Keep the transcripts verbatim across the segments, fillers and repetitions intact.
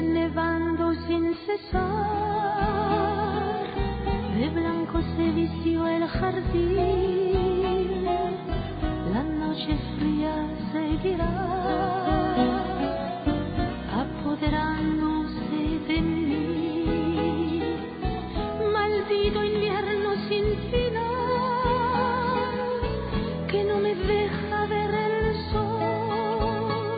está nevando sin cesar, de blanco se vistió el jardín, la noche fría seguirá, apoderándose de mí. Maldito invierno sin final, que no me deja ver el sol.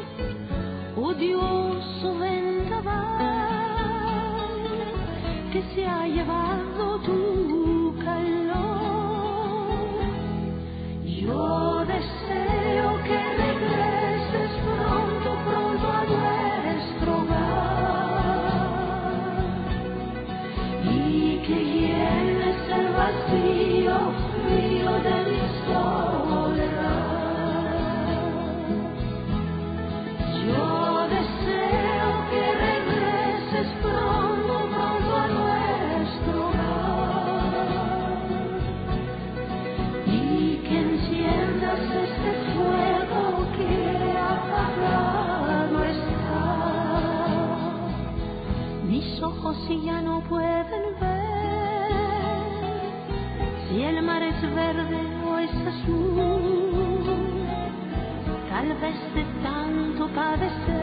Odioso vendaval, que se ha llevado tu calor. Yo deseo que regreses pronto, pronto a nuestro hogar, y que llenes el vacío frío de mi soledad. Yo deseo que regreses pronto, pronto a nuestro hogar, y que enciendas este fuego que apagado está. Mis ojos ya no pueden ver si el mar es verde o es azul, tal vez de tanto padecer